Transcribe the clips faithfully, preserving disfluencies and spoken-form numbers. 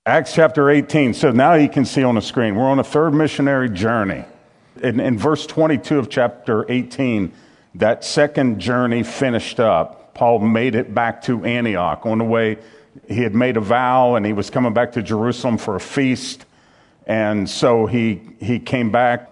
Acts chapter eighteen. So now you can see on the screen, we're on a third missionary journey. In, in verse twenty-two of chapter eighteen, that second journey finished up. Paul made it back to Antioch. On the way, he had made a vow and he was coming back to Jerusalem for a feast. And so he he came back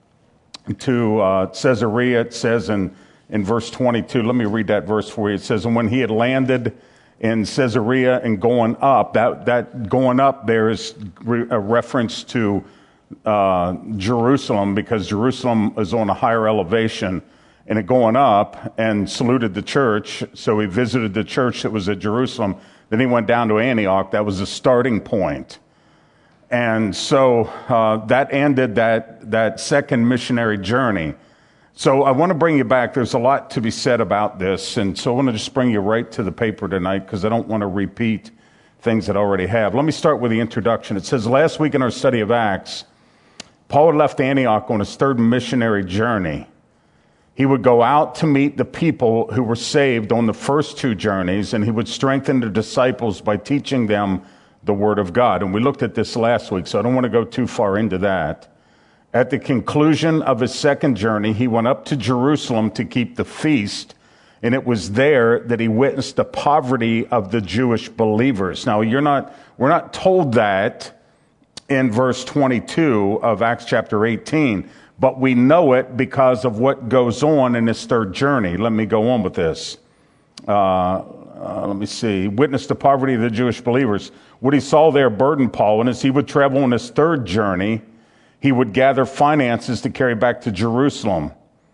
to uh, Caesarea. It says in, in verse twenty-two, let me read that verse for you. It says, and when he had landed in Caesarea and going up, that, that going up there is re- a reference to uh, Jerusalem, because Jerusalem is on a higher elevation, and it going up and saluted the church. So he visited the church that was at Jerusalem. Then he went down to Antioch. That was the starting point. And so uh, that ended that, that second missionary journey. So I want to bring you back. There's a lot to be said about this. And so I want to just bring you right to the paper tonight, because I don't want to repeat things that I already have. Let me start with the introduction. It says, last week in our study of Acts, Paul had left Antioch on his third missionary journey. He would go out to meet the people who were saved on the first two journeys, and he would strengthen the disciples by teaching them the Word of God. And we looked at this last week, so I don't want to go too far into that. At the conclusion of his second journey, he went up to Jerusalem to keep the feast, and it was there that he witnessed the poverty of the Jewish believers. Now, you're not, we're not told that in verse twenty-two of Acts chapter eighteen, but we know it because of what goes on in his third journey. Let me go on with this. Uh, uh, let me see. Witnessed the poverty of the Jewish believers. What he saw there burdened Paul, and as he would travel on his third journey, he would gather finances to carry back to Jerusalem.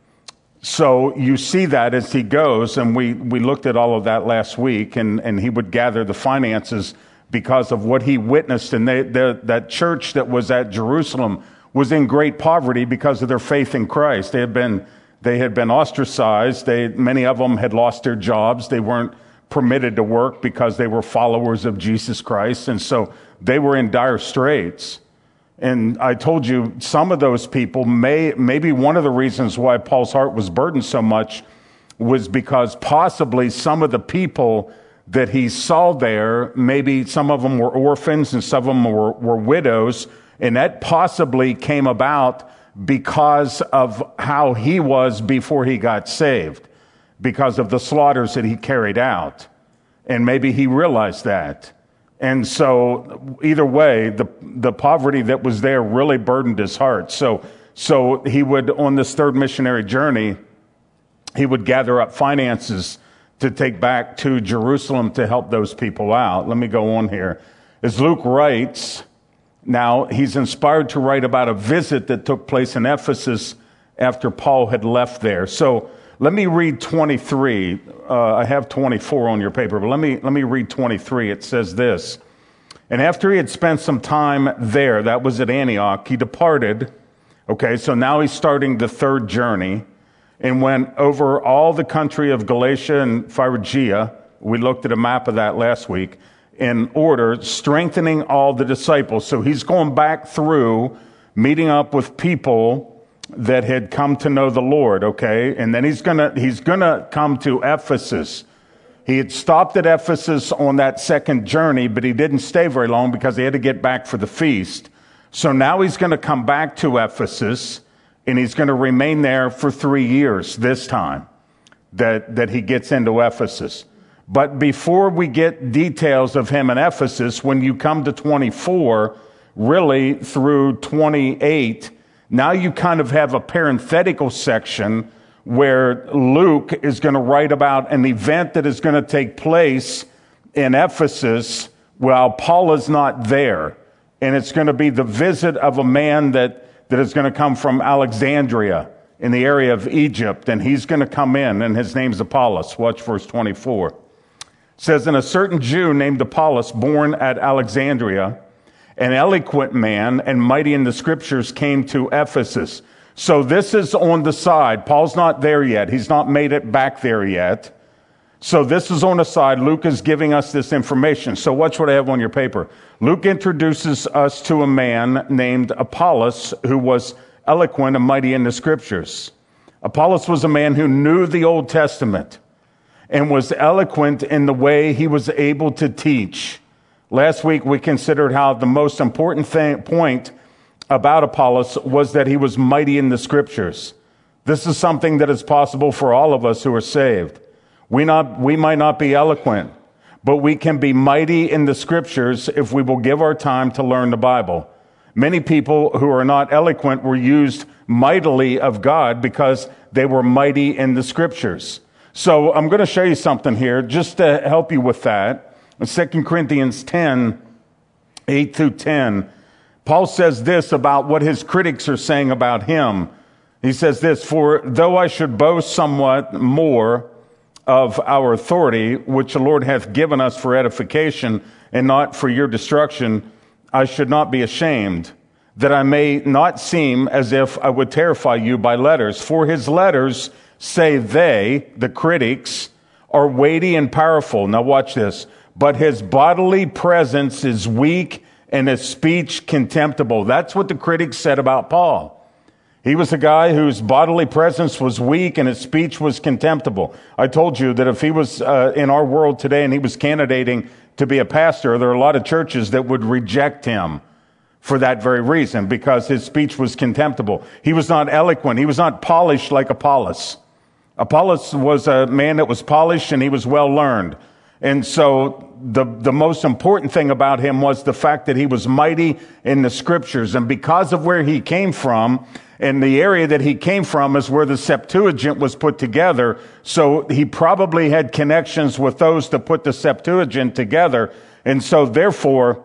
So you see that as he goes, and we, we looked at all of that last week, and, and he would gather the finances because of what he witnessed. And they, the, that church that was at Jerusalem was in great poverty because of their faith in Christ. They had been, they had been ostracized. They, many of them had lost their jobs. They weren't permitted to work because they were followers of Jesus Christ. And so they were in dire straits. And I told you, some of those people, may maybe one of the reasons why Paul's heart was burdened so much was because possibly some of the people that he saw there, maybe some of them were orphans and some of them were, were widows, and that possibly came about because of how he was before he got saved, because of the slaughters that he carried out. And maybe he realized that. And so either way, the the poverty that was there really burdened his heart. So so he would, on this third missionary journey, he would gather up finances to take back to Jerusalem to help those people out. Let me go on here. As Luke writes, now he's inspired to write about a visit that took place in Ephesus after Paul had left there. So let me read twenty-three. Uh, I have twenty-four on your paper, but let me let me read twenty-three. It says this. And after he had spent some time there, that was at Antioch, he departed. Okay, so now he's starting the third journey, and went over all the country of Galatia and Phrygia. We looked at a map of that last week. In order, strengthening all the disciples. So he's going back through, meeting up with people that had come to know the Lord, okay? And then he's gonna, he's gonna come to Ephesus. He had stopped at Ephesus on that second journey, but he didn't stay very long because he had to get back for the feast. So now he's gonna come back to Ephesus, and he's gonna remain there for three years this time that, that he gets into Ephesus. But before we get details of him in Ephesus, when you come to twenty-four, really through twenty-eight, now you kind of have a parenthetical section where Luke is going to write about an event that is going to take place in Ephesus while Paul is not there. And it's going to be the visit of a man that, that is going to come from Alexandria in the area of Egypt. And he's going to come in, and his name's Apollos. Watch verse twenty-four. It says, and a certain Jew named Apollos, born at Alexandria, an eloquent man and mighty in the scriptures, came to Ephesus. So this is on the side. Paul's not there yet. He's not made it back there yet. So this is on the side. Luke is giving us this information. So watch what I have on your paper. Luke introduces us to a man named Apollos, who was eloquent and mighty in the scriptures. Apollos was a man who knew the Old Testament and was eloquent in the way he was able to teach. Last week we considered how the most important thing, point about Apollos was that he was mighty in the scriptures. This is something that is possible for all of us who are saved. We not, we might not be eloquent, but we can be mighty in the scriptures if we will give our time to learn the Bible. Many people who are not eloquent were used mightily of God because they were mighty in the scriptures. So I'm going to show you something here just to help you with that. In Second Corinthians ten, eight through ten, Paul says this about what his critics are saying about him. He says this, "For though I should boast somewhat more of our authority, which the Lord hath given us for edification and not for your destruction, I should not be ashamed, that I may not seem as if I would terrify you by letters. For his letters, say they," the critics, "are weighty and powerful." Now watch this. "But his bodily presence is weak and his speech contemptible." That's what the critics said about Paul. He was a guy whose bodily presence was weak and his speech was contemptible. I told you that if he was uh, in our world today and he was candidating to be a pastor, there are a lot of churches that would reject him for that very reason, because his speech was contemptible. He was not eloquent. He was not polished like Apollos. Apollos was a man that was polished and he was well learned. And so the, the most important thing about him was the fact that he was mighty in the scriptures. And because of where he came from, and the area that he came from is where the Septuagint was put together. So he probably had connections with those to put the Septuagint together. And so therefore,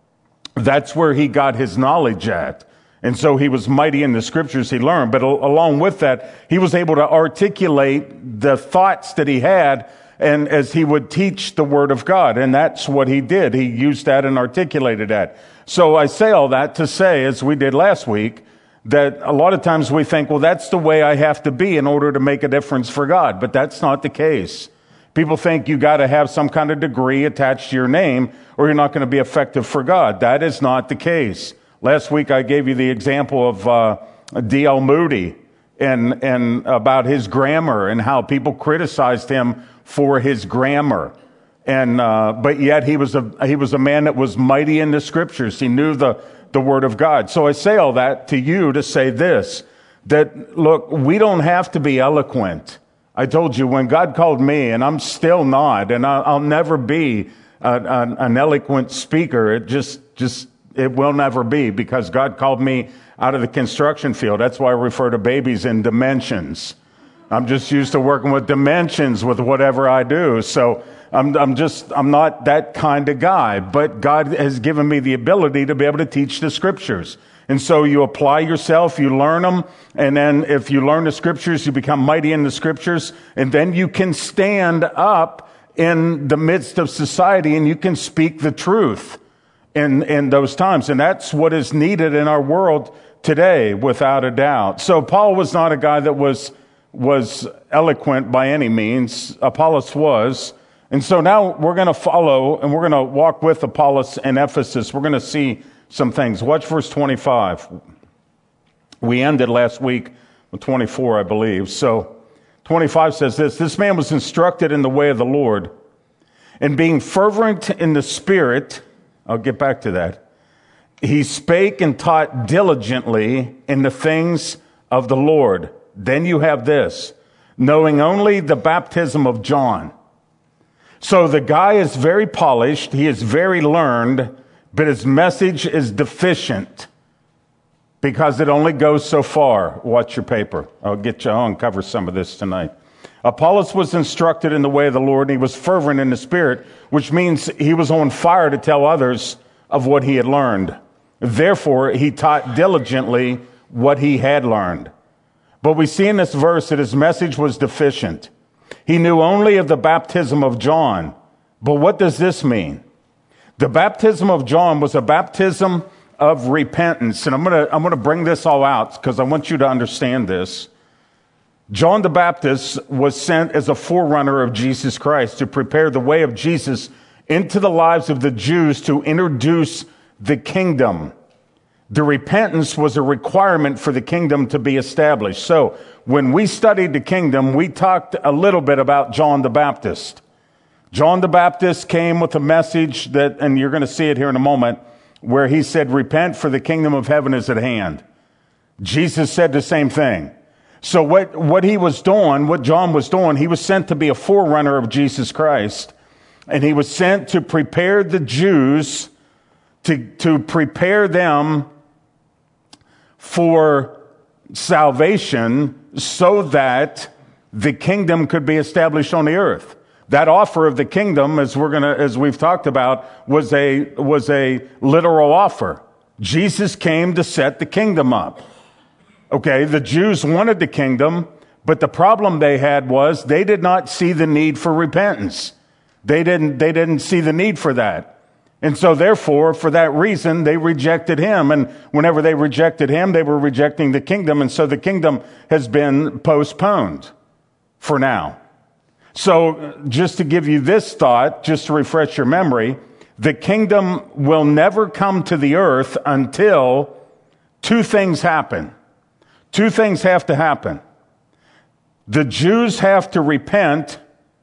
that's where he got his knowledge at. And so he was mighty in the scriptures he learned. But along with that, he was able to articulate the thoughts that he had, and as he would teach the word of God. And that's what he did. He used that and articulated that. So I say all that to say, as we did last week, that a lot of times we think, well, that's the way I have to be in order to make a difference for God. But that's not the case. People think you got to have some kind of degree attached to your name or you're not going to be effective for God. That is not the case. Last week I gave you the example of uh, D L Moody and, and about his grammar and how people criticized him for his grammar. And, uh, but yet he was a, he was a man that was mighty in the scriptures. He knew the, the word of God. So I say all that to you to say this, that look, we don't have to be eloquent. I told you when God called me, and I'm still not, and I'll, I'll never be a, a, an eloquent speaker. It just, just, it will never be, because God called me out of the construction field. That's why I refer to babies in dimensions. I'm just used to working with dimensions with whatever I do. So I'm, I'm just, I'm not that kind of guy, but God has given me the ability to be able to teach the scriptures. And so you apply yourself, you learn them, and then if you learn the scriptures, you become mighty in the scriptures, and then you can stand up in the midst of society and you can speak the truth in, in those times. And that's what is needed in our world today, without a doubt. So Paul was not a guy that was, was eloquent by any means. Apollos was. And so now we're going to follow and we're going to walk with Apollos in Ephesus. We're going to see some things. Watch verse twenty-five. We ended last week with twenty-four, I believe. So twenty-five says this, "This man was instructed in the way of the Lord, and being fervent in the Spirit," I'll get back to that, "he spake and taught diligently in the things of the Lord." Then you have this, "knowing only the baptism of John." So the guy is very polished, he is very learned, but his message is deficient because it only goes so far. Watch your paper. I'll get you on, cover some of this tonight. Apollos was instructed in the way of the Lord, and he was fervent in the Spirit, which means he was on fire to tell others of what he had learned. Therefore, he taught diligently what he had learned. But we see in this verse that his message was deficient. He knew only of the baptism of John. But what does this mean? The baptism of John was a baptism of repentance. And I'm going to I'm going to bring this all out because I want you to understand this. John the Baptist was sent as a forerunner of Jesus Christ to prepare the way of Jesus into the lives of the Jews to introduce the kingdom. The repentance was a requirement for the kingdom to be established. So when we studied the kingdom, we talked a little bit about John the Baptist. John the Baptist came with a message that, and you're going to see it here in a moment, where he said, repent for the kingdom of heaven is at hand. Jesus said the same thing. So what, what he was doing, what John was doing, he was sent to be a forerunner of Jesus Christ. And he was sent to prepare the Jews, to, to prepare them for salvation so that the kingdom could be established on the earth. That offer of the kingdom, as we're gonna, as we've talked about, was a, was a literal offer. Jesus came to set the kingdom up. Okay, the Jews wanted the kingdom, but the problem they had was they did not see the need for repentance. They didn't, they didn't see the need for that. And so therefore, for that reason, they rejected him. And whenever they rejected him, they were rejecting the kingdom. And so the kingdom has been postponed for now. So just to give you this thought, just to refresh your memory, the kingdom will never come to the earth until two things happen. Two things have to happen. The Jews have to repent,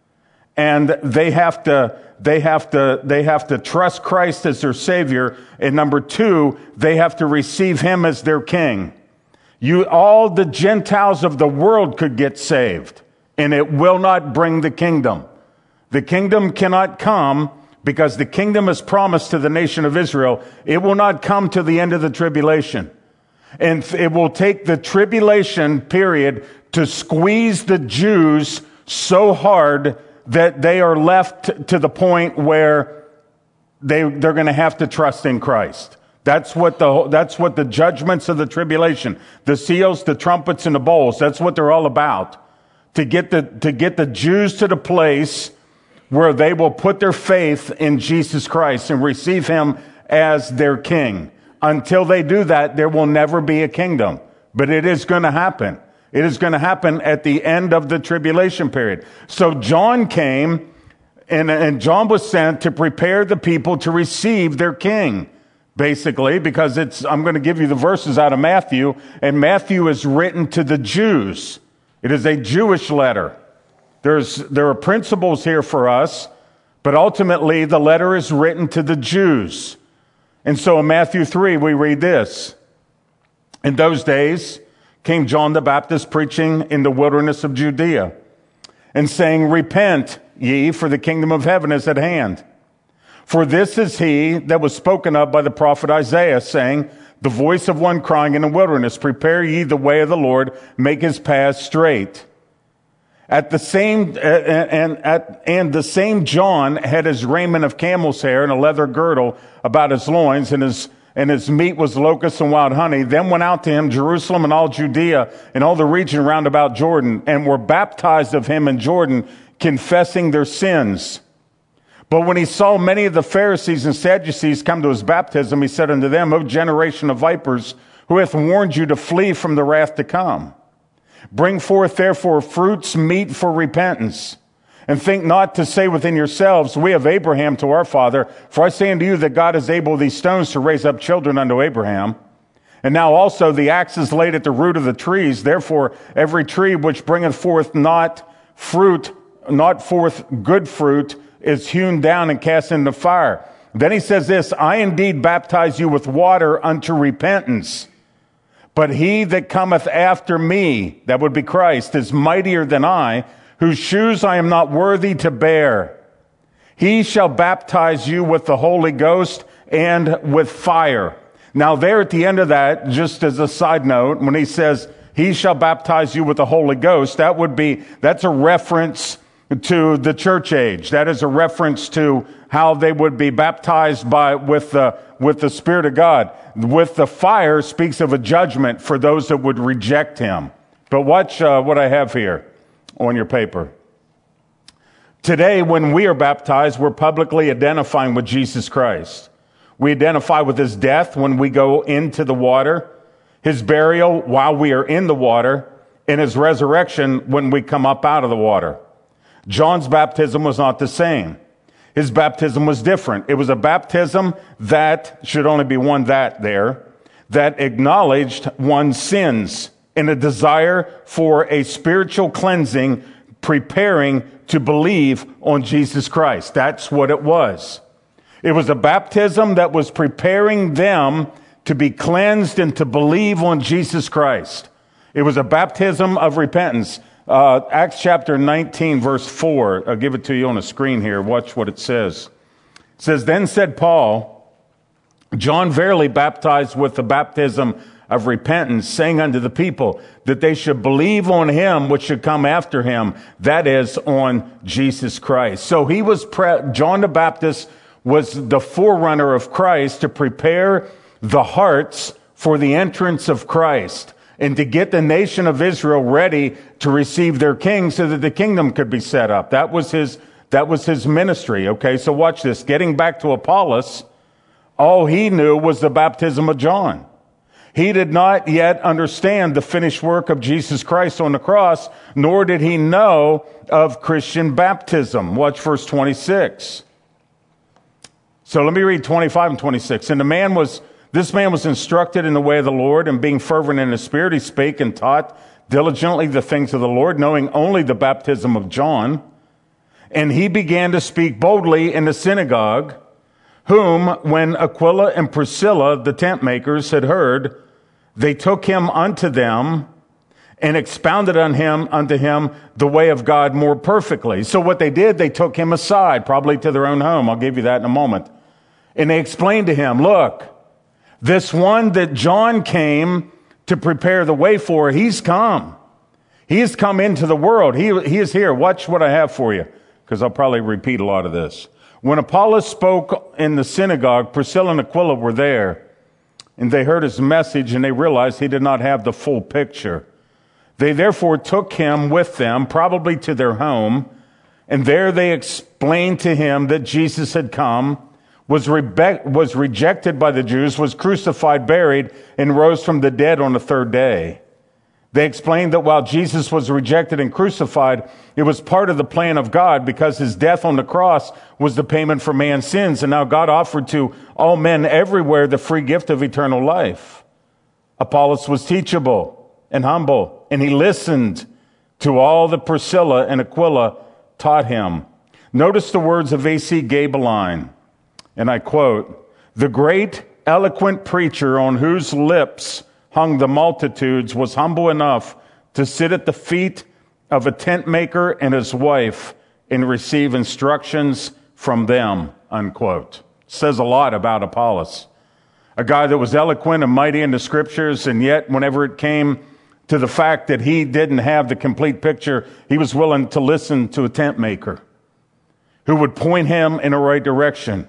and they have to, they have to, they have to trust Christ as their Savior. And number two, they have to receive him as their king. You, all the Gentiles of the world could get saved, and it will not bring the kingdom. The kingdom cannot come because the kingdom is promised to the nation of Israel. It will not come to the end of the tribulation. And it will take the tribulation period to squeeze the Jews so hard that they are left to the point where they, they're going to have to trust in Christ. That's what the, that's what the judgments of the tribulation, the seals, the trumpets, and the bowls, that's what they're all about. To get the, to get the Jews to the place where they will put their faith in Jesus Christ and receive him as their king. Until they do that, there will never be a kingdom. But it is going to happen. It is going to happen at the end of the tribulation period. So John came, and, and John was sent to prepare the people to receive their king, basically, because it's, I'm going to give you the verses out of Matthew, and Matthew is written to the Jews. It is a Jewish letter. There's, there are principles here for us, but ultimately the letter is written to the Jews. And so in Matthew three, we read this. In those days came John the Baptist preaching in the wilderness of Judea and saying, repent ye, for the kingdom of heaven is at hand. For this is he that was spoken of by the prophet Isaiah, saying, the voice of one crying in the wilderness, prepare ye the way of the Lord, make his paths straight. At the same, and, at, and the same John had his raiment of camel's hair and a leather girdle about his loins, and his, and his meat was locusts and wild honey. Then went out to him Jerusalem and all Judea and all the region round about Jordan, and were baptized of him in Jordan, confessing their sins. But when he saw many of the Pharisees and Sadducees come to his baptism, he said unto them, O generation of vipers, who hath warned you to flee from the wrath to come? Bring forth therefore fruits meet for repentance. And think not to say within yourselves, we have Abraham to our father. For I say unto you that God is able these stones to raise up children unto Abraham. And now also the axe is laid at the root of the trees. Therefore every tree which bringeth forth not fruit, not forth good fruit, is hewn down and cast into fire. Then he says this, I indeed baptize you with water unto repentance. But he that cometh after me, that would be Christ, is mightier than I, whose shoes I am not worthy to bear. He shall baptize you with the Holy Ghost and with fire. Now there at the end of that, just as a side note, when he says, he shall baptize you with the Holy Ghost, that would be, that's a reference to the church age. That is a reference to how they would be baptized by, with the, with the Spirit of God. With the fire speaks of a judgment for those that would reject him. But watch uh, what I have here on your paper. Today, when we are baptized, we're publicly identifying with Jesus Christ. We identify with his death when we go into the water, his burial while we are in the water, and his resurrection when we come up out of the water. John's baptism was not the same. His baptism was different. It was a baptism that, should only be one that there, that acknowledged one's sins in a desire for a spiritual cleansing preparing to believe on Jesus Christ. That's what it was. It was a baptism that was preparing them to be cleansed and to believe on Jesus Christ. It was a baptism of repentance. Uh, Acts chapter nineteen, verse four. I'll give it to you on a screen here. Watch what it says. It says, "Then said Paul, John verily baptized with the baptism of repentance, saying unto the people that they should believe on him which should come after him, that is, on Jesus Christ." So he was, pre- John the Baptist was the forerunner of Christ to prepare the hearts for the entrance of Christ and to get the nation of Israel ready to receive their king so that the kingdom could be set up. That was his, that was his ministry. Okay, so watch this. Getting back to Apollos, all he knew was the baptism of John. He did not yet understand the finished work of Jesus Christ on the cross, nor did he know of Christian baptism. Watch verse twenty-six. So let me read twenty-five and twenty-six. And the man was, this man was instructed in the way of the Lord, and being fervent in the spirit, he spake and taught diligently the things of the Lord, knowing only the baptism of John. And he began to speak boldly in the synagogue, whom, when Aquila and Priscilla, the tent makers, had heard, they took him unto them and expounded on him unto him the way of God more perfectly. So what they did, they took him aside, probably to their own home. I'll give you that in a moment. And they explained to him, look, this one that John came to prepare the way for, he's come. He has come into the world. He, he is here. Watch what I have for you, because I'll probably repeat a lot of this. When Apollos spoke in the synagogue, Priscilla and Aquila were there, and they heard his message, and they realized he did not have the full picture. They therefore took him with them, probably to their home, and there they explained to him that Jesus had come, was, rebe- was rejected by the Jews, was crucified, buried, and rose from the dead on the third day. They explained that while Jesus was rejected and crucified, it was part of the plan of God because his death on the cross was the payment for man's sins. And now God offered to all men everywhere the free gift of eternal life. Apollos was teachable and humble, and he listened to all that Priscilla and Aquila taught him. Notice the words of A C Gabeline, and I quote, "The great eloquent preacher on whose lips hung the multitudes was humble enough to sit at the feet of a tent maker and his wife and receive instructions from them," unquote. Says a lot about Apollos. A guy that was eloquent and mighty in the scriptures, and yet whenever it came to the fact that he didn't have the complete picture, he was willing to listen to a tent maker who would point him in the right direction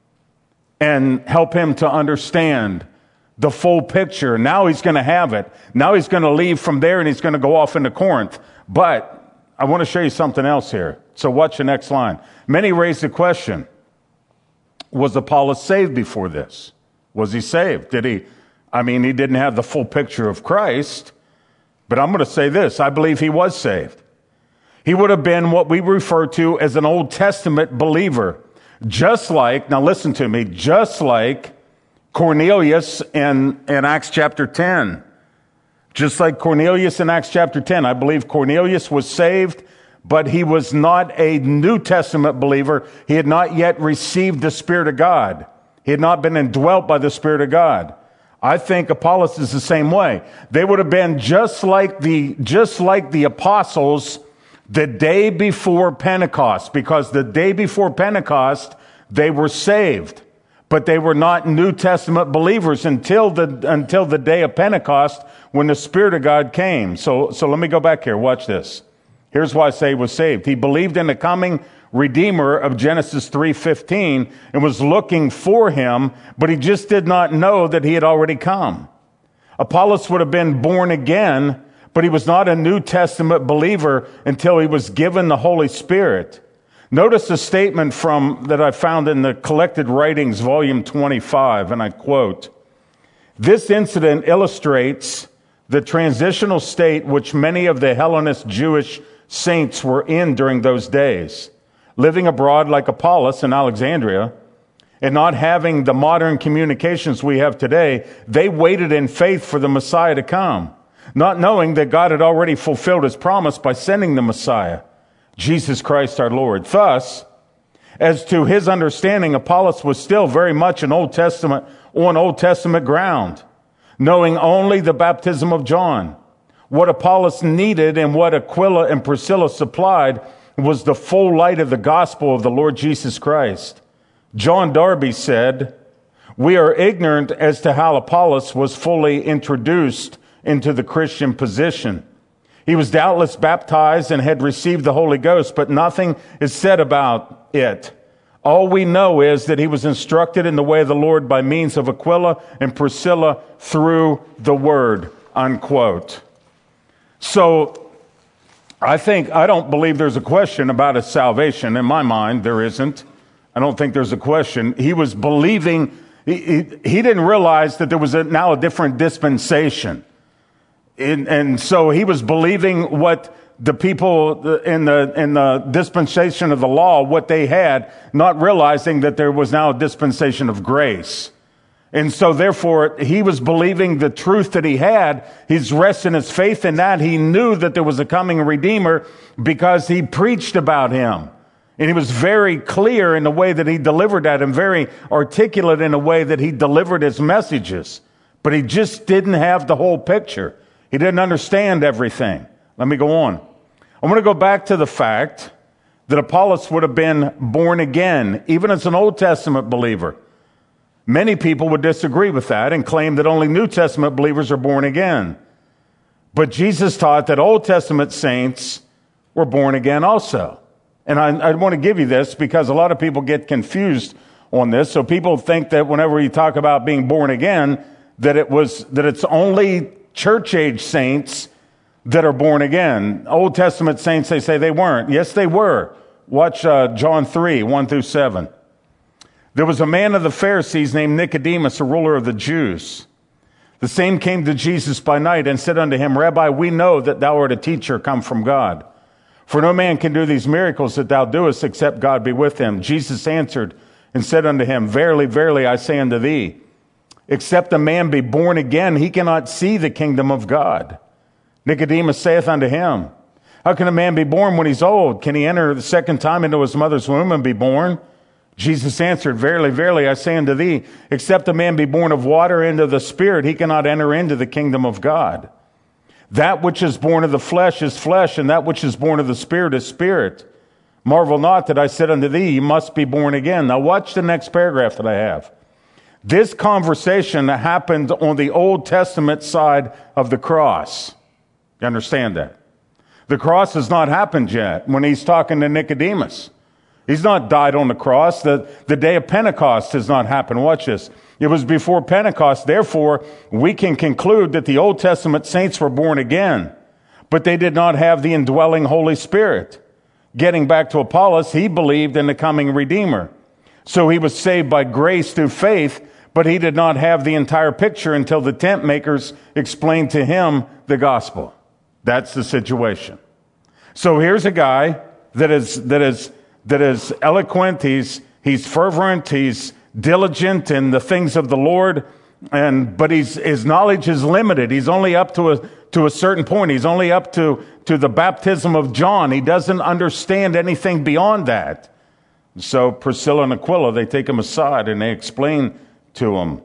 and help him to understand the full picture. Now he's going to have it. Now he's going to leave from there and he's going to go off into Corinth. But I want to show you something else here. So watch the next line. Many raised the question, was Apollos saved before this? Was he saved? Did he? I mean, he didn't have the full picture of Christ, but I'm going to say this. I believe he was saved. He would have been what we refer to as an Old Testament believer. Just like, now listen to me, just like Cornelius in, in Acts chapter ten. Just like Cornelius in Acts chapter ten. I believe Cornelius was saved, but he was not a New Testament believer. He had not yet received the Spirit of God. He had not been indwelt by the Spirit of God. I think Apollos is the same way. They would have been just like the, just like the apostles the day before Pentecost, because the day before Pentecost, they were saved. But they were not New Testament believers until the, until the day of Pentecost when the Spirit of God came. So, so let me go back here. Watch this. Here's why I say he was saved. He believed in the coming Redeemer of Genesis three fifteen and was looking for him, but he just did not know that he had already come. Apollos would have been born again, but he was not a New Testament believer until he was given the Holy Spirit. Notice a statement from that I found in the Collected Writings, volume twenty-five, and I quote, "This incident illustrates the transitional state which many of the Hellenist Jewish saints were in during those days. Living abroad like Apollos in Alexandria, and not having the modern communications we have today, they waited in faith for the Messiah to come, not knowing that God had already fulfilled his promise by sending the Messiah. Jesus Christ our Lord. Thus, as to his understanding, Apollos was still very much an Old Testament, on Old Testament ground, knowing only the baptism of John. What Apollos needed and what Aquila and Priscilla supplied was the full light of the gospel of the Lord Jesus Christ. John Darby said, "We are ignorant as to how Apollos was fully introduced into the Christian position. He was doubtless baptized and had received the Holy Ghost, but nothing is said about it. All we know is that he was instructed in the way of the Lord by means of Aquila and Priscilla through the word," unquote. So I think, I don't believe there's a question about his salvation. In my mind, there isn't. I don't think there's a question. He was believing, he, he, he didn't realize that there was a, now a different dispensation. In, and so he was believing what the people in the, in the dispensation of the law, what they had, not realizing that there was now a dispensation of grace. And so therefore, he was believing the truth that he had. He's resting his faith in that. He knew that there was a coming Redeemer because he preached about him. And he was very clear in the way that he delivered that and very articulate in the way that he delivered his messages. But he just didn't have the whole picture. He didn't understand everything. Let me go on. I want to go back to the fact that Apollos would have been born again, even as an Old Testament believer. Many people would disagree with that and claim that only New Testament believers are born again. But Jesus taught that Old Testament saints were born again also. And I, I want to give you this because a lot of people get confused on this. So people think that whenever you talk about being born again, that it was, that it's only church age saints that are born again. Old Testament saints, they say they weren't. Yes, they were. Watch uh, John three, one through seven. There was a man of the Pharisees named Nicodemus, a ruler of the Jews. The same came to Jesus by night and said unto him, Rabbi, we know that thou art a teacher come from God. For no man can do these miracles that thou doest except God be with him. Jesus answered and said unto him, Verily, verily, I say unto thee, except a man be born again, he cannot see the kingdom of God. Nicodemus saith unto him, How can a man be born when he's old? Can he enter the second time into his mother's womb and be born? Jesus answered, Verily, verily, I say unto thee, except a man be born of water into the Spirit, he cannot enter into the kingdom of God. That which is born of the flesh is flesh, and that which is born of the Spirit is spirit. Marvel not that I said unto thee, you must be born again. Now watch the next paragraph that I have. This conversation happened on the Old Testament side of the cross. You understand that? The cross has not happened yet when he's talking to Nicodemus. He's not died on the cross. The, the day of Pentecost has not happened. Watch this. It was before Pentecost. Therefore, we can conclude that the Old Testament saints were born again, but they did not have the indwelling Holy Spirit. Getting back to Apollos, he believed in the coming Redeemer. So he was saved by grace through faith, but he did not have the entire picture until the tent makers explained to him the gospel. That's the situation. So here's a guy that is, that is, that is eloquent, he's, he's fervent, he's diligent in the things of the Lord, and, but he's, his knowledge is limited. He's only up to a, to a certain point. He's only up to, to the baptism of John. He doesn't understand anything beyond that. So Priscilla and Aquila, they take him aside and they explain to him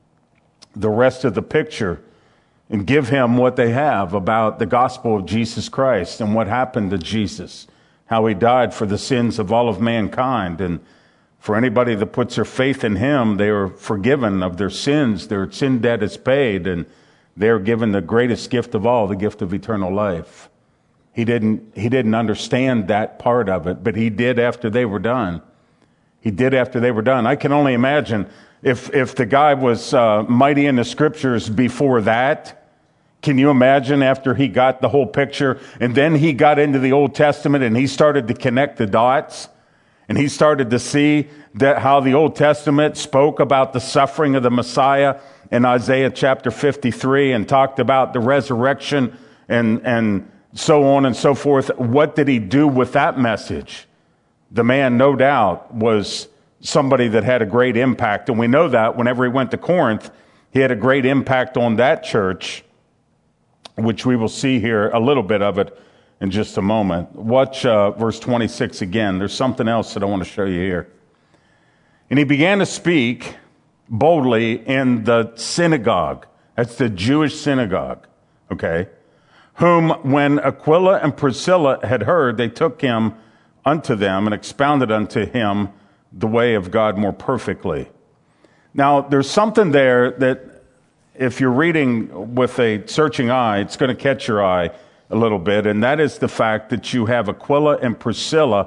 the rest of the picture and give him what they have about the gospel of Jesus Christ and what happened to Jesus. How he died for the sins of all of mankind. And for anybody that puts their faith in him, they are forgiven of their sins. Their sin debt is paid, and they are given the greatest gift of all, the gift of eternal life. He didn't, he didn't understand that part of it, but he did after they were done. He did after they were done. I can only imagine if, if the guy was uh, mighty in the scriptures before that. Can you imagine after he got the whole picture and then he got into the Old Testament and he started to connect the dots and he started to see that how the Old Testament spoke about the suffering of the Messiah in Isaiah chapter fifty-three and talked about the resurrection and, and so on and so forth. What did he do with that message? The man, no doubt, was somebody that had a great impact. And we know that whenever he went to Corinth, he had a great impact on that church, which we will see here a little bit of it in just a moment. Watch uh, verse twenty-six again. There's something else that I want to show you here. And he began to speak boldly in the synagogue. That's the Jewish synagogue, okay? Whom, when Aquila and Priscilla had heard, they took him unto them and expounded unto him the way of God more perfectly. Now, there's something there that if you're reading with a searching eye, it's going to catch your eye a little bit, and that is the fact that you have Aquila and Priscilla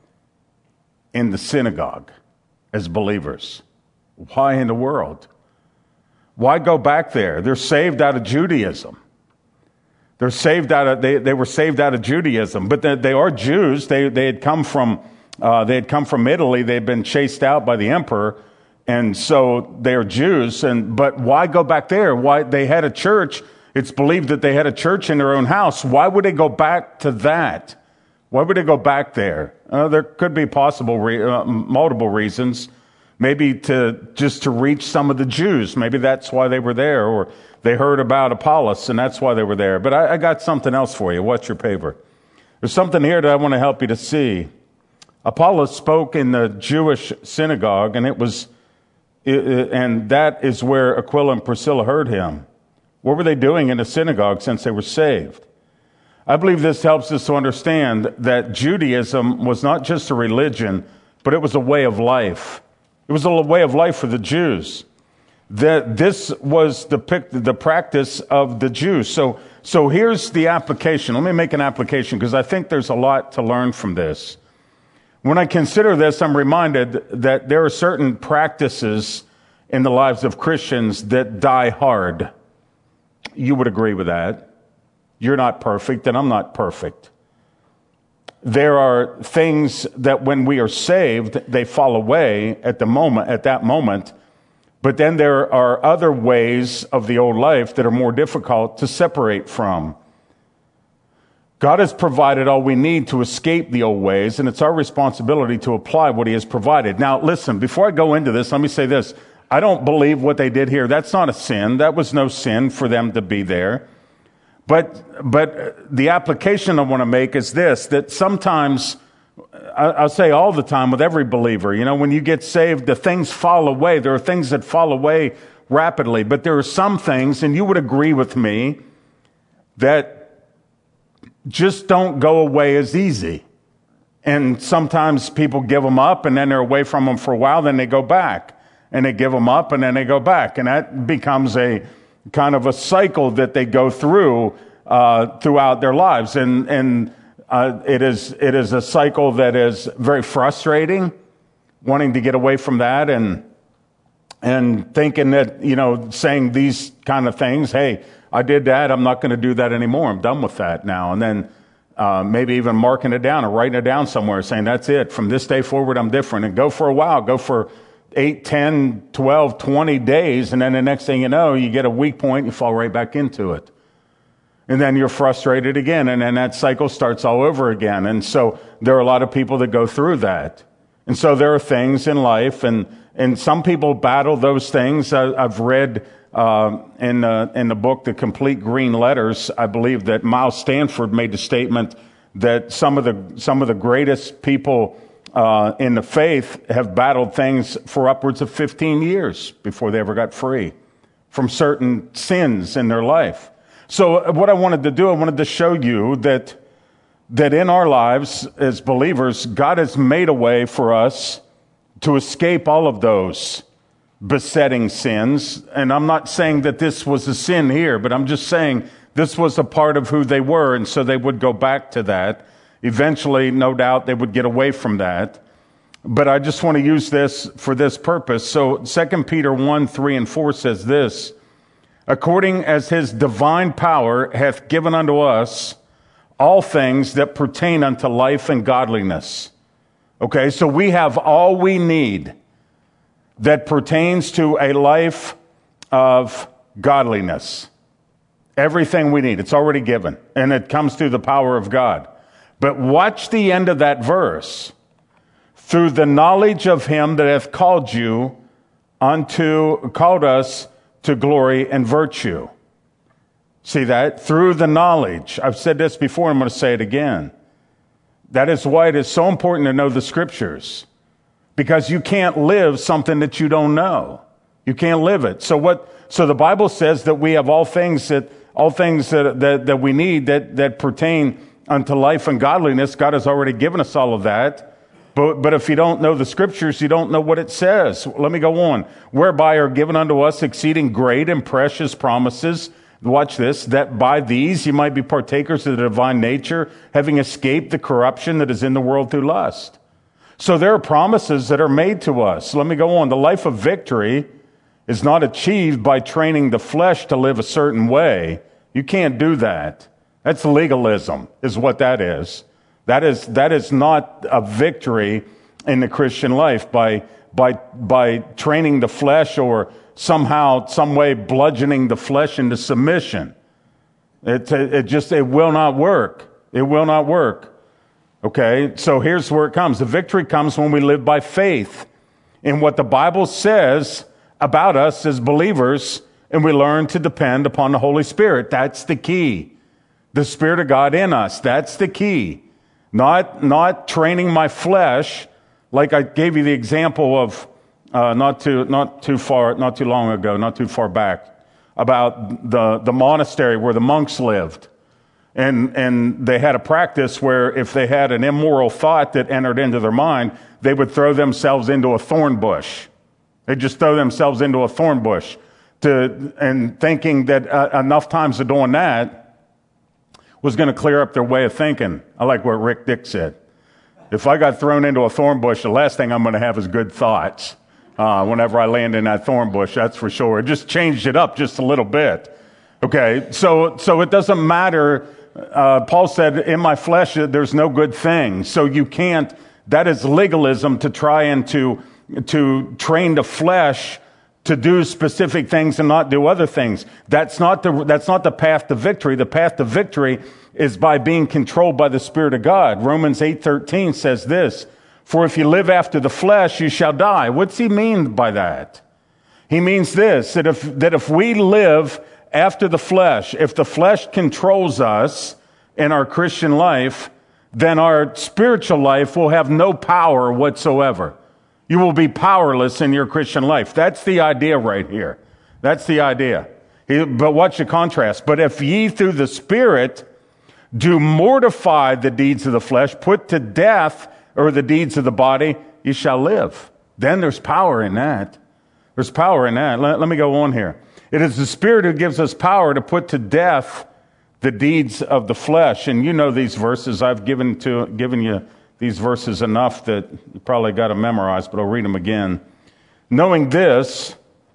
in the synagogue as believers. Why in the world? Why go back there? They're saved out of Judaism. They're saved out of, they, they were saved out of Judaism, but they, they are Jews. They, they had come from, uh, they had come from Italy. They'd been chased out by the emperor. And so they're Jews. And, but why go back there? Why they had a church. It's believed that they had a church in their own house. Why would they go back to that? Why would they go back there? Uh, there could be possible, re- uh, multiple reasons. Maybe to, just to reach some of the Jews. Maybe that's why they were there, or they heard about Apollos, and that's why they were there. But I, I got something else for you. What's your paper? There's something here that I want to help you to see. Apollos spoke in the Jewish synagogue, and it was, and that is where Aquila and Priscilla heard him. What were they doing in the synagogue since they were saved? I believe this helps us to understand that Judaism was not just a religion, but it was a way of life. It was a way of life for the Jews. That this was the the practice of the Jews. So, so here's the application. Let me make an application because I think there's a lot to learn from this. When I consider this, I'm reminded that there are certain practices in the lives of Christians that die hard. You would agree with that. You're not perfect, and I'm not perfect. There are things that when we are saved, they fall away at the moment, at that moment. But then there are other ways of the old life that are more difficult to separate from. God has provided all we need to escape the old ways, and it's our responsibility to apply what he has provided. Now, listen, before I go into this, let me say this. I don't believe what they did here. That's not a sin. That was no sin for them to be there. But, but the application I want to make is this, that sometimes, I'll say all the time with every believer, you know, when you get saved, the things fall away. There are things that fall away rapidly, but there are some things, and you would agree with me, that just don't go away as easy. And sometimes people give them up, and then they're away from them for a while, then they go back. And they give them up, and then they go back. And that becomes a kind of a cycle that they go through uh, throughout their lives. And, and Uh, it is it is a cycle that is very frustrating, wanting to get away from that and and thinking that, you know, saying these kind of things, hey, I did that, I'm not going to do that anymore, I'm done with that now. And then uh, maybe even marking it down or writing it down somewhere, saying that's it, from this day forward I'm different. And go for a while, go for eight, ten, twelve, twenty days, and then the next thing you know, you get a weak point, you fall right back into it. And then you're frustrated again, and then that cycle starts all over again. And so there are a lot of people that go through that. And so there are things in life, and, and some people battle those things. I, I've read uh, in, uh, in the book, The Complete Green Letters, I believe that Miles Stanford made the statement that some of the, some of the greatest people uh, in the faith have battled things for upwards of fifteen years before they ever got free from certain sins in their life. So what I wanted to do, I wanted to show you that that in our lives as believers, God has made a way for us to escape all of those besetting sins. And I'm not saying that this was a sin here, but I'm just saying this was a part of who they were, and so they would go back to that. Eventually, no doubt, they would get away from that. But I just want to use this for this purpose. So Second Peter one, three, and four says this, according as his divine power hath given unto us all things that pertain unto life and godliness. Okay, so we have all we need that pertains to a life of godliness. Everything we need, it's already given, and it comes through the power of God. But watch the end of that verse. Through the knowledge of him that hath called you unto, called us to glory and virtue. See that? Through the knowledge. I've said this before, I'm going to say it again. That is why it is so important to know the scriptures. Because you can't live something that you don't know. You can't live it. So what, so the Bible says that we have all things that, all things that, that, that we need that, that pertain unto life and godliness. God has already given us all of that. But, but if you don't know the scriptures, you don't know what it says. Let me go on. Whereby are given unto us exceeding great and precious promises. Watch this, that by these you might be partakers of the divine nature, having escaped the corruption that is in the world through lust. So there are promises that are made to us. Let me go on. The life of victory is not achieved by training the flesh to live a certain way. You can't do that. That's legalism, is what that is. That is, that is not a victory in the Christian life by, by, by training the flesh or somehow, some way bludgeoning the flesh into submission. It, it just, it will not work. It will not work. Okay, so here's where it comes. The victory comes when we live by faith in what the Bible says about us as believers, and we learn to depend upon the Holy Spirit. That's the key. The Spirit of God in us. That's the key. Not, not training my flesh, like I gave you the example of uh, not too, not too far, not too long ago, not too far back, about the, the monastery where the monks lived. And, and they had a practice where if they had an immoral thought that entered into their mind, they would throw themselves into a thorn bush. They'd just throw themselves into a thorn bush to, and thinking that uh, enough times of doing that was going to clear up their way of thinking. I like what Rick Dick said. If I got thrown into a thorn bush, the last thing I'm going to have is good thoughts. Uh, whenever I land in that thorn bush, that's for sure. It just changed it up just a little bit. Okay, so, so it doesn't matter. Uh, Paul said, in my flesh, there's no good thing. So you can't, that is legalism to try and to, to train the flesh to do specific things and not do other things. That's not the, that's not the path to victory. The path to victory is by being controlled by the Spirit of God. Romans eight thirteen says this, for if you live after the flesh, you shall die. What's he mean by that? He means this, that if, that if we live after the flesh, if the flesh controls us in our Christian life, then our spiritual life will have no power whatsoever. You will be powerless in your Christian life. That's the idea right here. That's the idea. But watch the contrast. But if ye through the Spirit do mortify the deeds of the flesh, put to death or the deeds of the body, ye shall live. Then there's power in that. There's power in that. Let, let me go on here. It is the Spirit who gives us power to put to death the deeds of the flesh. And you know these verses. I've given to given you these verses enough that you probably got to memorize, but I'll read them again. Knowing this,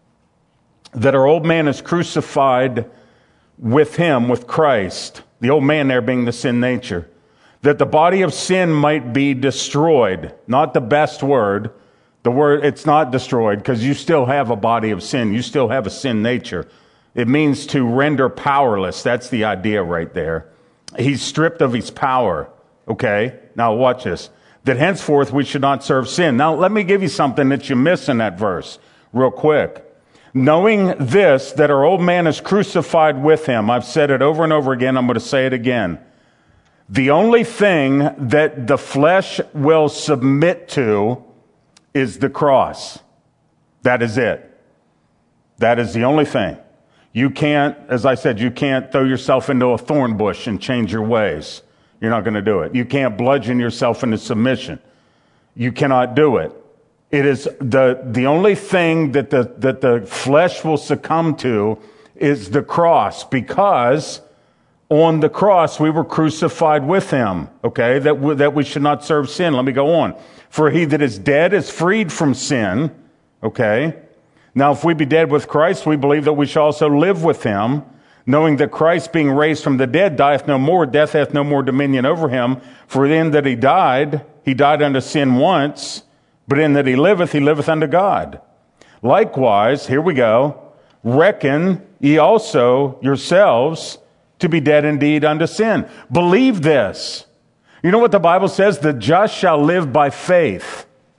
that our old man is crucified with him, with Christ, the old man there being the sin nature, that the body of sin might be destroyed. Not the best word. The word, it's not destroyed because you still have a body of sin. You still have a sin nature. It means to render powerless. That's the idea right there. He's stripped of his power. Okay? Now watch this. That henceforth we should not serve sin. Now let me give you something that you miss in that verse real quick. Knowing this, that our old man is crucified with him. I've said it over and over again. I'm going to say it again. The only thing that the flesh will submit to is the cross. That is it. That is the only thing. You can't, as I said, you can't throw yourself into a thorn bush and change your ways. You're not going to do it. You can't bludgeon yourself into submission. You cannot do it. It is the, the only thing that the, that the flesh will succumb to is the cross, because on the cross we were crucified with him. Okay. That we, that we should not serve sin. Let me go on. For he that is dead is freed from sin. Okay. Now, if we be dead with Christ, we believe that we shall also live with him, knowing that Christ, being raised from the dead, dieth no more, death hath no more dominion over him. For in that he died, he died unto sin once, but in that he liveth, he liveth unto God. Likewise, here we go, reckon ye also yourselves to be dead indeed unto sin. Believe this. You know what the Bible says? The just shall live by faith.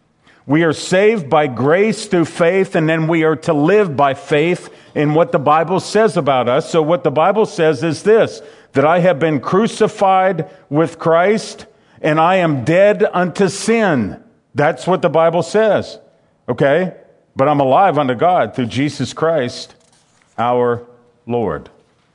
We are saved by grace through faith, and then we are to live by faith in what the Bible says about us. So what the Bible says is this, that I have been crucified with Christ, and I am dead unto sin. That's what the Bible says, okay? But I'm alive unto God through Jesus Christ, our Lord.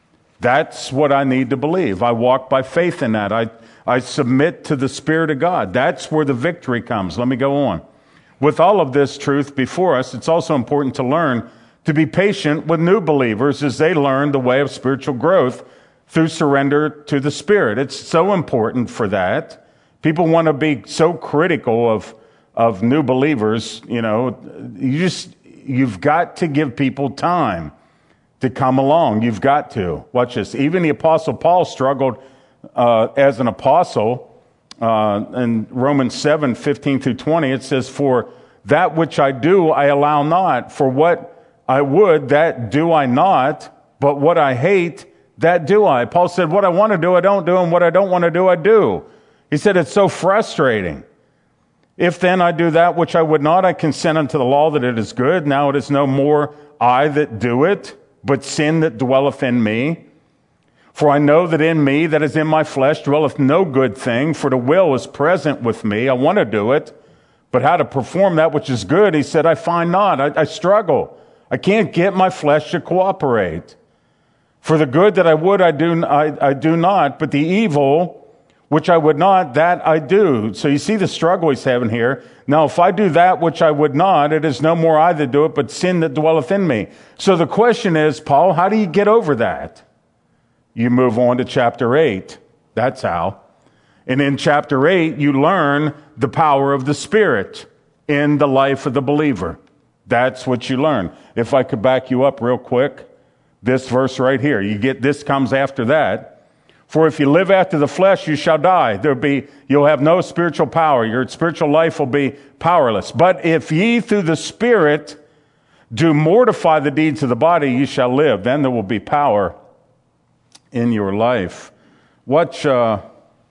That's what I need to believe. I walk by faith in that. I, I submit to the Spirit of God. That's where the victory comes. Let me go on. With all of this truth before us, it's also important to learn to be patient with new believers as they learn the way of spiritual growth through surrender to the Spirit. It's so important for that. People want to be so critical of, of new believers. You know, you just, you've got to give people time to come along. You've got to. Watch this. Even the Apostle Paul struggled uh, as an apostle. Uh, in Romans seven, fifteen through twenty, it says, for that which I do, I allow not. For what I would, that do I not. But what I hate, that do I. Paul said, what I want to do, I don't do. And what I don't want to do, I do. He said, it's so frustrating. If then I do that which I would not, I consent unto the law that it is good. Now it is no more I that do it, but sin that dwelleth in me. For I know that in me, that is in my flesh, dwelleth no good thing, for the will is present with me. I want to do it, but how to perform that which is good, he said, I find not. I, I struggle. I can't get my flesh to cooperate. For the good that I would, I do, I, I do not, but the evil which I would not, that I do. So you see the struggle he's having here. Now, if I do that which I would not, it is no more I that do it, but sin that dwelleth in me. So the question is, Paul, how do you get over that? You move on to chapter eight. That's how. And in chapter eight, you learn the power of the Spirit in the life of the believer. That's what you learn. If I could back you up real quick, this verse right here, you get, this comes after that. For if you live after the flesh, you shall die. There'll be, you'll have no spiritual power. Your spiritual life will be powerless. But if ye through the Spirit do mortify the deeds of the body, you shall live. Then there will be power in your life. Watch, uh,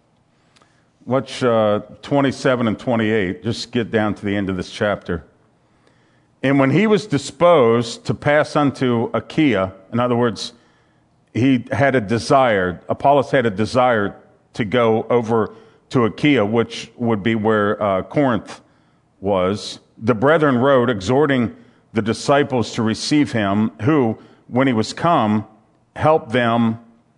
watch uh, twenty-seven and twenty-eight. Just get down to the end of this chapter. And when he was disposed to pass unto Achaia, in other words, he had a desire, Apollos had a desire to go over to Achaia, which would be where uh, Corinth was. The brethren wrote, exhorting the disciples to receive him, who, when he was come, helped them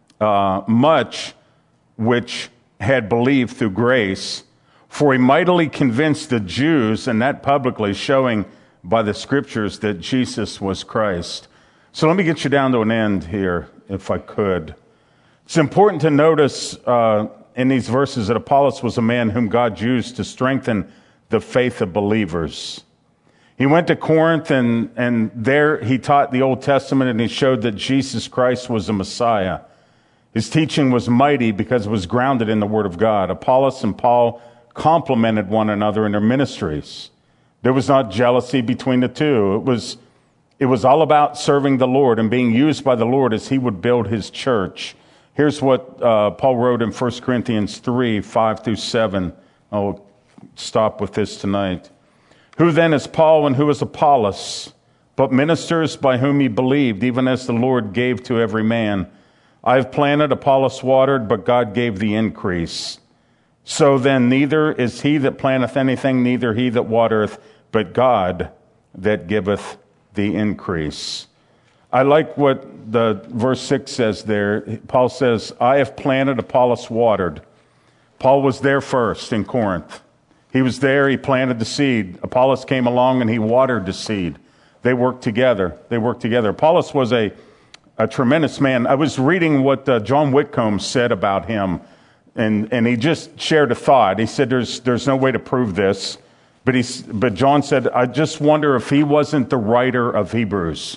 Uh, much which had believed through grace, for he mightily convinced the Jews, and that publicly, showing by the scriptures that Jesus was Christ. So let me get you down to an end here, if I could. It's important to notice uh, in these verses that Apollos was a man whom God used to strengthen the faith of believers. He went to Corinth, and, and there he taught the Old Testament, and he showed that Jesus Christ was the Messiah. His teaching was mighty because it was grounded in the Word of God. Apollos and Paul complemented one another in their ministries. There was not jealousy between the two. It was, it was all about serving the Lord and being used by the Lord as he would build his church. Here's what uh, Paul wrote in First Corinthians three, five through seven. I'll stop with this tonight. Who then is Paul and who is Apollos, but ministers by whom ye believed, even as the Lord gave to every man? I have planted, Apollos watered, but God gave the increase. So then neither is he that planteth anything, neither he that watereth, but God that giveth the increase. I like what the verse six says there. Paul says, I have planted, Apollos watered. Paul was there first in Corinth. He was there, he planted the seed. Apollos came along and he watered the seed. They worked together. They worked together. Apollos was a A tremendous man. I was reading what uh, John Whitcomb said about him, and, and he just shared a thought. He said there's there's no way to prove this, but he but John said, I just wonder if he wasn't the writer of Hebrews,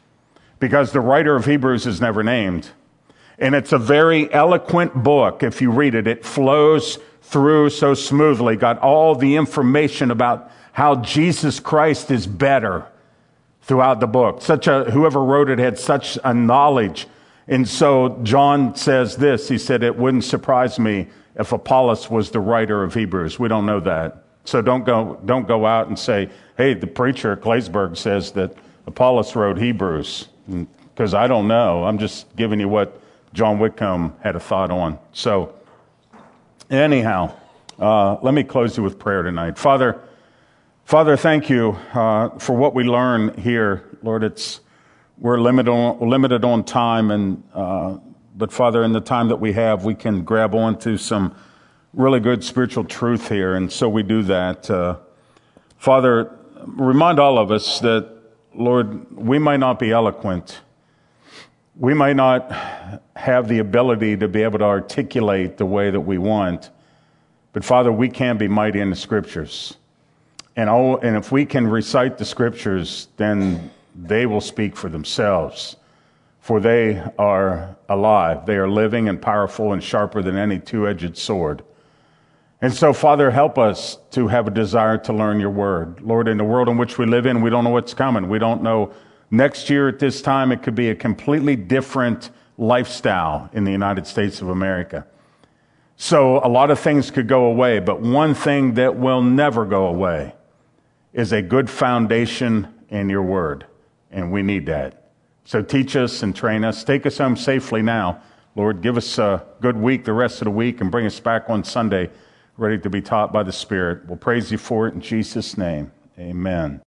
because the writer of Hebrews is never named. And it's a very eloquent book. If you read it, it flows through so smoothly, got all the information about how Jesus Christ is better throughout the book. Such a, whoever wrote it had such a knowledge. And so John says this, he said, it wouldn't surprise me if Apollos was the writer of Hebrews. We don't know that. So don't go, don't go out and say, hey, the preacher at Claysburg says that Apollos wrote Hebrews, because I don't know. I'm just giving you what John Whitcomb had a thought on. So anyhow, uh, let me close you with prayer tonight. Father, Father, thank you uh, for what we learn here. Lord, it's we're limited on, limited on time, and uh, but Father, in the time that we have, we can grab onto some really good spiritual truth here, and so we do that. Uh, Father, remind all of us that, Lord, we might not be eloquent. We might not have the ability to be able to articulate the way that we want, but Father, we can be mighty in the Scriptures. And, oh, and if we can recite the Scriptures, then they will speak for themselves. For they are alive. They are living and powerful and sharper than any two-edged sword. And so, Father, help us to have a desire to learn your word. Lord, in the world in which we live in, we don't know what's coming. We don't know next year at this time, it could be a completely different lifestyle in the United States of America. So a lot of things could go away, but one thing that will never go away is a good foundation in your word. And we need that. So teach us and train us. Take us home safely now. Lord, give us a good week the rest of the week and bring us back on Sunday ready to be taught by the Spirit. We'll praise you for it in Jesus' name. Amen.